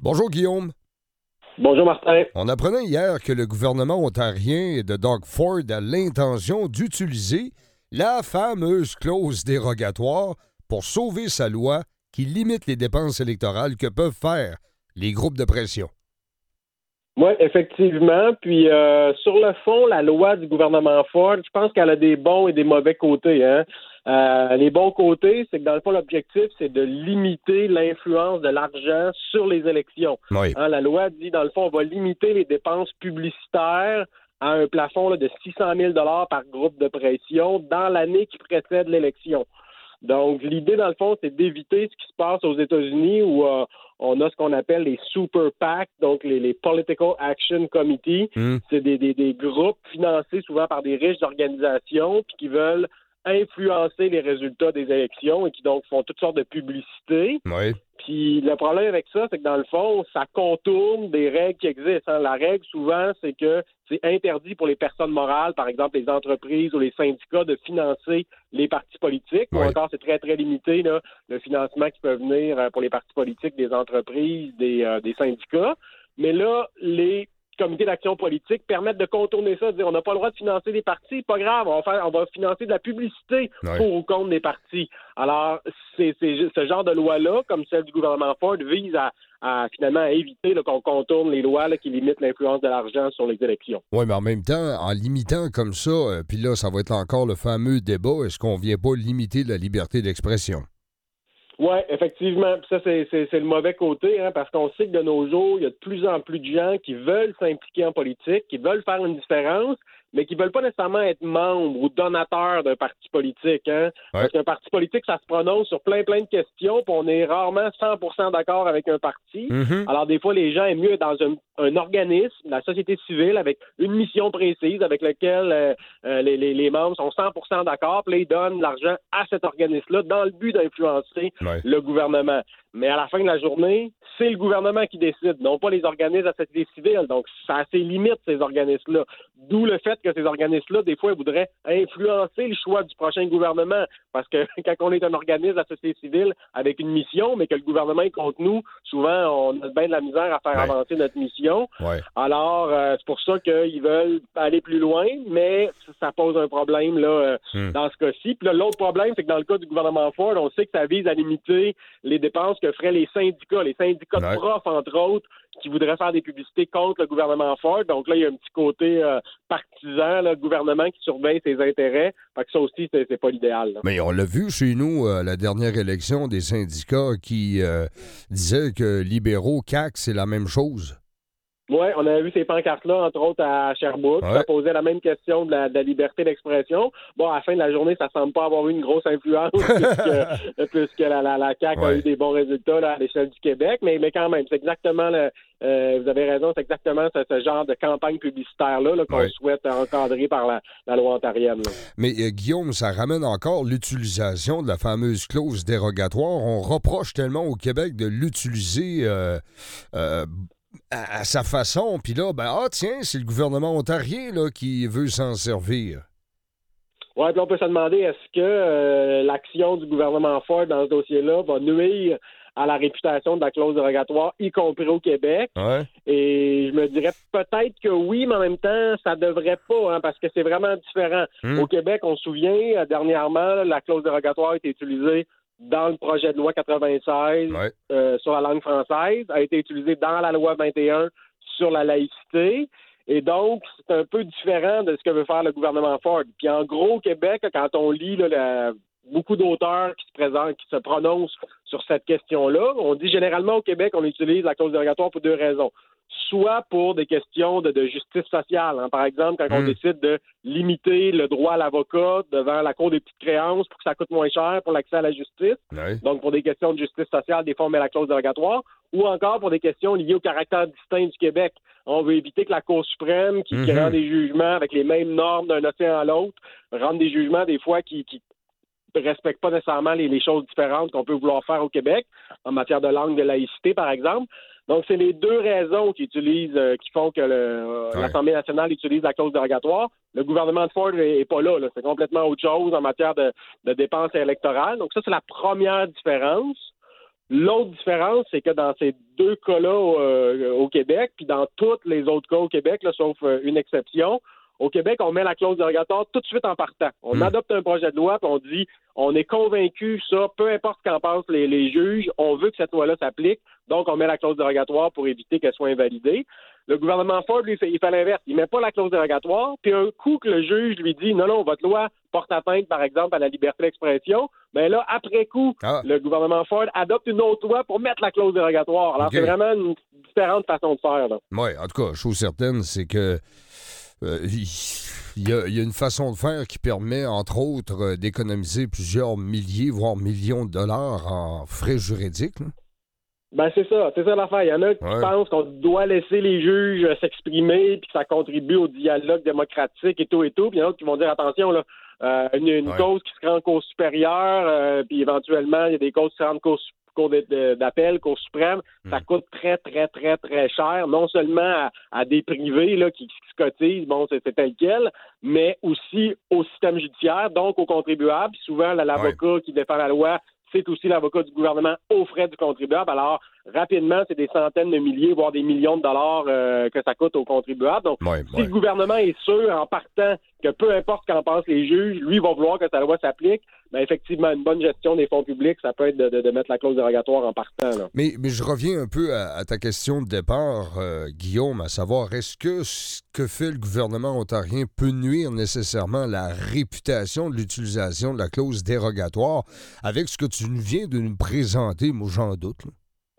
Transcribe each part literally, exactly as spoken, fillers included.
Bonjour Guillaume. Bonjour Martin. On apprenait hier que le gouvernement ontarien de Doug Ford a l'intention d'utiliser la fameuse clause dérogatoire pour sauver sa loi qui limite les dépenses électorales que peuvent faire les groupes de pression. Oui, effectivement. Puis euh, sur le fond, la loi du gouvernement Ford, je pense qu'elle a des bons et des mauvais côtés. Hein? Euh, les bons côtés, c'est que dans le fond, l'objectif, c'est de limiter l'influence de l'argent sur les élections. Oui. Hein, la loi dit, dans le fond, on va limiter les dépenses publicitaires à un plafond là, de six cent mille dollars par groupe de pression dans l'année qui précède l'élection. Donc, l'idée, dans le fond, c'est d'éviter ce qui se passe aux États-Unis où euh, on a ce qu'on appelle les super PAC, donc les, les Political Action Committee. Mm. C'est des, des, des groupes financés souvent par des riches organisations puis qui veulent influencer les résultats des élections et qui donc font toutes sortes de publicités. Oui. Puis le problème avec ça, c'est que dans le fond, ça contourne des règles qui existent. Hein. La règle, souvent, c'est que c'est interdit pour les personnes morales, par exemple les entreprises ou les syndicats, de financer les partis politiques. Oui. Ou encore, c'est très, très limité, là, le financement qui peut venir pour les partis politiques des entreprises, des, euh, des syndicats. Mais là, les comités d'action politique permettent de contourner ça, de dire on n'a pas le droit de financer des partis, pas grave, on va faire, on va financer de la publicité Ouais. pour ou contre des partis. Alors, c'est, c'est ce genre de loi-là, comme celle du gouvernement Ford, vise à, à finalement à éviter là, qu'on contourne les lois là, qui limitent l'influence de l'argent sur les élections. Oui, mais en même temps, en limitant comme ça, euh, puis là, ça va être encore le fameux débat, est-ce qu'on vient pas limiter la liberté d'expression? Oui, effectivement. Puis ça, c'est, c'est, c'est le mauvais côté, hein, parce qu'on sait que de nos jours, il y a de plus en plus de gens qui veulent s'impliquer en politique, qui veulent faire une différence, mais qui veulent pas nécessairement être membres ou donateurs d'un parti politique. Hein? Ouais. Parce qu'un parti politique, ça se prononce sur plein, plein de questions, puis on est rarement cent pour cent d'accord avec un parti. Mm-hmm. Alors, des fois, les gens aiment mieux être dans un, un organisme, la société civile, avec une mission précise, avec laquelle euh, euh, les, les, les membres sont cent pour cent d'accord, puis là, ils donnent l'argent à cet organisme-là dans le but d'influencer Ouais. le gouvernement. Mais à la fin de la journée, c'est le gouvernement qui décide, non pas les organismes de la société civile. Donc, ça a ses limites, ces organismes-là. D'où le fait que ces organismes-là, des fois, ils voudraient influencer le choix du prochain gouvernement. Parce que quand on est un organisme de la société civile avec une mission, mais que le gouvernement est contre nous, souvent, on a bien de la misère à faire Ouais. avancer notre mission. Ouais. Alors, euh, c'est pour ça qu'ils veulent aller plus loin, mais ça pose un problème là euh, Mm. dans ce cas-ci. Puis là, l'autre problème, c'est que dans le cas du gouvernement Ford, on sait que ça vise à limiter les dépenses que feraient les syndicats, les syndicats Ouais. de profs, entre autres, qui voudraient faire des publicités contre le gouvernement Ford. Donc là, il y a un petit côté euh, partisan, là, le gouvernement qui surveille ses intérêts. Fait que ça aussi, c'est, c'est pas l'idéal. Là. Mais on l'a vu chez nous, euh, la dernière élection, des syndicats qui euh, disaient que libéraux, C A Q, c'est la même chose. Oui, on avait vu ces pancartes-là, entre autres, à Sherbrooke. Ouais. Ça posait la même question de la, de la liberté d'expression. Bon, à la fin de la journée, ça semble pas avoir eu une grosse influence puisque, puisque la, la, la C A Q a Ouais. eu des bons résultats là, à l'échelle du Québec. Mais, mais quand même, c'est exactement, le, euh, vous avez raison, c'est exactement ce, ce genre de campagne publicitaire-là là, qu'on Ouais. souhaite encadrer par la, la loi ontarienne. Là. Mais euh, Guillaume, ça ramène encore l'utilisation de la fameuse clause dérogatoire. On reproche tellement au Québec de l'utiliser euh, euh, à, à sa façon. Puis là, ben, ah tiens, c'est le gouvernement ontarien là, qui veut s'en servir. Oui, puis on peut se demander, est-ce que euh, l'action du gouvernement Ford dans ce dossier-là va nuire à la réputation de la clause dérogatoire, y compris au Québec? Ouais. Et je me dirais peut-être que oui, mais en même temps, ça devrait pas, hein, parce que c'est vraiment différent. Hmm. Au Québec, on se souvient, euh, dernièrement, la clause dérogatoire a été utilisée dans le projet de loi quatre-vingt-seize Ouais. euh, sur la langue française, a été utilisée dans la loi vingt et un sur la laïcité. Et donc, c'est un peu différent de ce que veut faire le gouvernement Ford. Puis en gros, au Québec, quand on lit là, la, beaucoup d'auteurs qui se présentent, qui se prononcent sur cette question-là, on dit généralement au Québec, on utilise la clause dérogatoire pour deux raisons. Soit pour des questions de, de justice sociale. Hein. Par exemple, quand on Mm. décide de limiter le droit à l'avocat devant la Cour des petites créances pour que ça coûte moins cher pour l'accès à la justice. Ouais. Donc, pour des questions de justice sociale, des fois, on met la clause dérogatoire. Ou encore pour des questions liées au caractère distinct du Québec. On veut éviter que la Cour suprême, qui, qui Mhm. rend des jugements avec les mêmes normes d'un océan à l'autre, rende des jugements des fois qui... qui ne respectent pas nécessairement les, les choses différentes qu'on peut vouloir faire au Québec, en matière de langue, de laïcité, par exemple. Donc, c'est les deux raisons qui utilisent, euh, qui font que le, euh, Ouais. l'Assemblée nationale utilise la clause dérogatoire. Le gouvernement de Ford n'est est pas là, là. C'est complètement autre chose en matière de, de dépenses électorales. Donc, ça, c'est la première différence. L'autre différence, c'est que dans ces deux cas-là euh, au Québec, puis dans tous les autres cas au Québec, là, sauf euh, une exception, au Québec, on met la clause dérogatoire tout de suite en partant. On mmh. adopte un projet de loi, puis on dit, on est convaincu, ça, peu importe ce qu'en pensent les, les juges, on veut que cette loi-là s'applique, donc on met la clause dérogatoire pour éviter qu'elle soit invalidée. Le gouvernement Ford, lui, il fait l'inverse. Il met pas la clause dérogatoire, puis un coup que le juge lui dit, non, non, votre loi porte atteinte, par exemple, à la liberté d'expression, bien là, après coup, ah. le gouvernement Ford adopte une autre loi pour mettre la clause dérogatoire. Alors, okay. c'est vraiment une différente façon de faire. Oui, en tout cas, chose certaine, c'est que euh, il, y a, il y a une façon de faire qui permet, entre autres, d'économiser plusieurs milliers, voire millions de dollars en frais juridiques, là. Ben c'est ça, c'est ça l'affaire. Il y en a qui ouais. pensent qu'on doit laisser les juges s'exprimer puis que ça contribue au dialogue démocratique et tout et tout. Puis il y en a d'autres qui vont dire attention là, euh, une, une ouais. cause qui se rend en Cour supérieure, euh, puis éventuellement il y a des causes qui se rendent en Cour, cour d'appel, Cour suprême. Mm. Ça coûte très très très très cher, non seulement à, à des privés là qui, qui se cotisent, bon c'est, c'est tel quel, mais aussi au système judiciaire, donc aux contribuables. Puis souvent là, l'avocat ouais. qui défend la loi, c'est aussi l'avocat du gouvernement aux frais du contribuable. Alors, rapidement, c'est des centaines de milliers, voire des millions de dollars euh, que ça coûte aux contribuables. Donc, ouais, si ouais. le gouvernement est sûr, en partant, que peu importe qu'en pensent les juges, lui va vouloir que sa loi s'applique, bien, effectivement, une bonne gestion des fonds publics, ça peut être de, de, de mettre la clause dérogatoire en partant. Là. Mais, mais je reviens un peu à, à ta question de départ, euh, Guillaume, à savoir, est-ce que ce que fait le gouvernement ontarien peut nuire nécessairement à la réputation de l'utilisation de la clause dérogatoire avec ce que tu viens de nous présenter? Moi, j'en doute, là.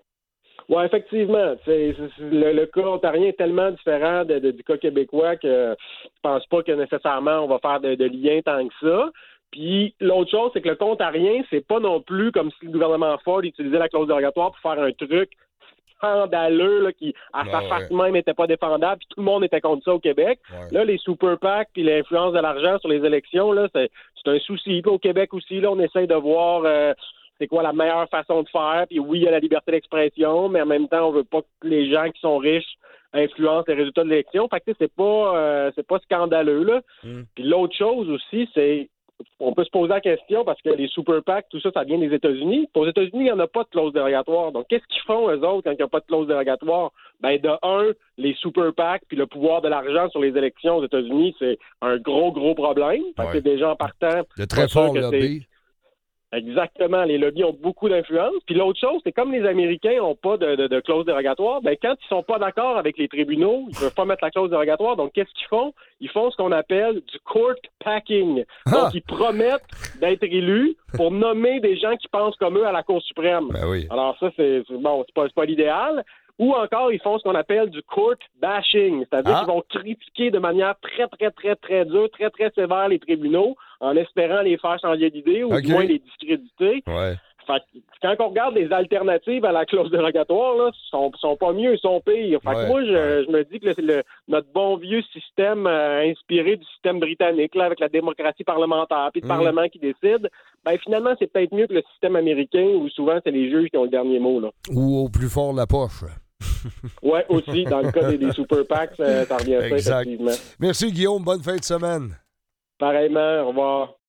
Oui, effectivement. C'est, c'est, le, le cas ontarien est tellement différent de, de, du cas québécois que je pense pas que nécessairement on va faire de, de lien tant que ça. Puis l'autre chose, c'est que le cas ontarien, c'est pas non plus comme si le gouvernement Ford utilisait la clause dérogatoire pour faire un truc scandaleux là, qui, à ah, sa ouais. face même, n'était pas défendable, puis tout le monde était contre ça au Québec. Ouais. Là, les super PAC puis l'influence de l'argent sur les élections, là, c'est, c'est un souci. Puis au Québec aussi, là, on essaye de voir... Euh, c'est quoi la meilleure façon de faire. Puis oui, il y a la liberté d'expression, mais en même temps, on veut pas que les gens qui sont riches influencent les résultats de l'élection. Fait que c'est pas euh, c'est pas scandaleux, là. Mm. Puis l'autre chose aussi, c'est on peut se poser la question parce que les super PAC, tout ça, ça vient des États-Unis. Puis aux États-Unis, il n'y en a pas de clause dérogatoire. Donc, qu'est-ce qu'ils font, eux autres, quand il n'y a pas de clause dérogatoire? Ben, de un, les super PAC puis le pouvoir de l'argent sur les élections aux États-Unis, c'est un gros, gros problème. Fait que c'est des gens partant. De très fort lobby. Exactement. Les lobbies ont beaucoup d'influence. Puis l'autre chose, c'est comme les Américains n'ont pas de, de, de clause dérogatoire, ben quand ils sont pas d'accord avec les tribunaux, ils peuvent pas mettre la clause dérogatoire. Donc, qu'est-ce qu'ils font? Ils font ce qu'on appelle du court packing. Ah! Donc, ils promettent d'être élus pour nommer des gens qui pensent comme eux à la Cour suprême. Ben oui. Alors ça, c'est, c'est bon, c'est pas, c'est pas l'idéal. Ou encore, ils font ce qu'on appelle du court bashing, c'est-à-dire ah. qu'ils vont critiquer de manière très, très, très, très dure, très, très sévère les tribunaux, en espérant les faire changer d'idée ou okay. du moins les discréditer. Ouais. Fait que, quand on regarde les alternatives à la clause dérogatoire, là, sont, sont pas mieux, ils sont pires. Fait que ouais, moi, je, ouais. je me dis que le, le, notre bon vieux système euh, inspiré du système britannique, là, avec la démocratie parlementaire, puis le mmh. Parlement qui décide, ben finalement, c'est peut-être mieux que le système américain où souvent, c'est les juges qui ont le dernier mot. Là. Ou au plus fort la poche. Oui, aussi, dans le cas des, des super PAC, ça, ça revient à ça, effectivement. Merci, Guillaume. Bonne fin de semaine. Pareillement. Au revoir.